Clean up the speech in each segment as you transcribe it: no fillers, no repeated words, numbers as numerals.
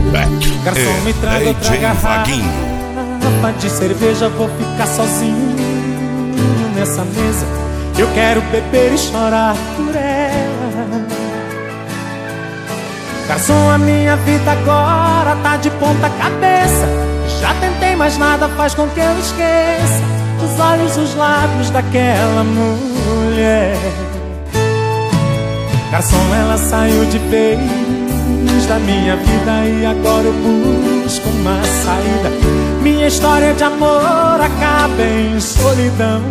Garçom, me traga outra garrafa de cerveja, vou ficar sozinho nessa mesa. Eu quero beber e chorar por ela. Garçom, a minha vida agora tá de ponta cabeça. Já tentei, mas nada faz com que eu esqueça os olhos, os lábios daquela mulher. Garçom, ela saiu de vez da minha vida e agora eu busco uma saída. Minha história de amor acaba em solidão.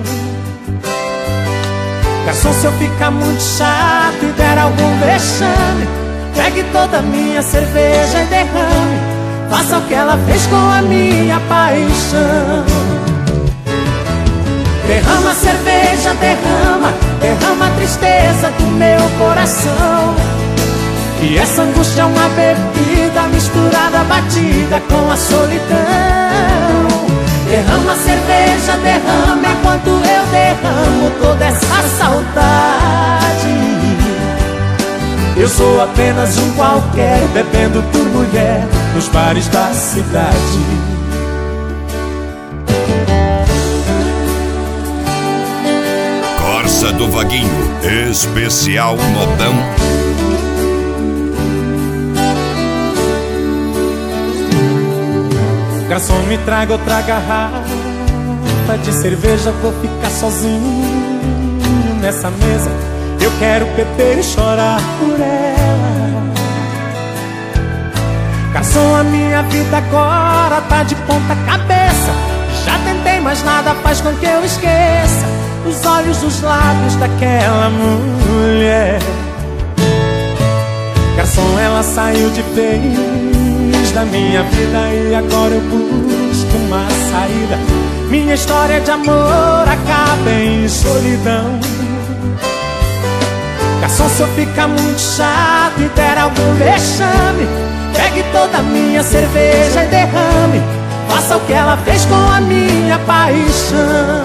Garçom, se eu ficar muito chato e der algum vexame, pegue toda a minha cerveja e derrame. Faça o que ela fez com a minha paixão. Derrama a cerveja, derrama, derrama a tristeza do meu coração. E essa angústia é uma bebida misturada, batida com a solidão. Derrama a cerveja, derrama enquanto eu derramo toda essa saudade. Eu sou apenas um qualquer, bebendo por mulher nos bares da cidade. Corsa do Vaguinho, especial modão. Garçom, me traga outra garrafa de cerveja, vou ficar sozinho nessa mesa. Eu quero beber e chorar por ela. Garçom, a minha vida agora tá de ponta cabeça. Já tentei, mas nada faz com que eu esqueça os olhos, os lábios daquela mulher. Garçom, ela saiu de vez da minha vida e agora eu busco uma saída. Minha história de amor acaba em solidão. Garçom, se eu ficar muito chato e der algum vexame, pegue toda a minha cerveja e derrame. Faça o que ela fez com a minha paixão.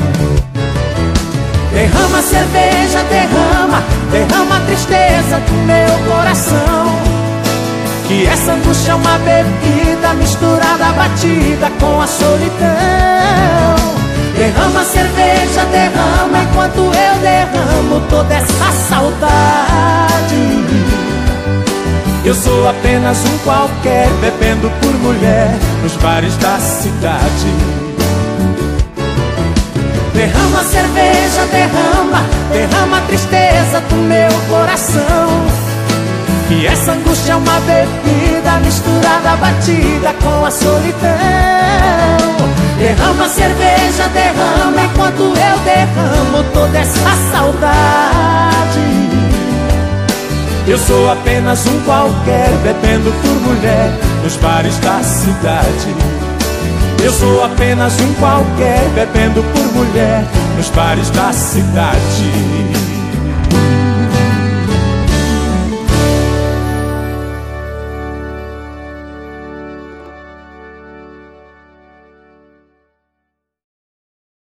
Derrama a cerveja, derrama, derrama a tristeza do meu coração. Que essa angústia é uma bebida misturada, batida com a solidão. Derrama a cerveja, derrama enquanto eu derramo toda essa saudade. Eu sou apenas um qualquer, bebendo por mulher nos bares da cidade. Derrama a cerveja, derrama, derrama a tristeza do meu coração. Que essa angústia é uma bebida misturada, batida com a solidão. Derrama a cerveja, derrama enquanto eu derramo toda essa saudade. Eu sou apenas um qualquer, bebendo por mulher nos bares da cidade. Eu sou apenas um qualquer, bebendo por mulher nos bares da cidade.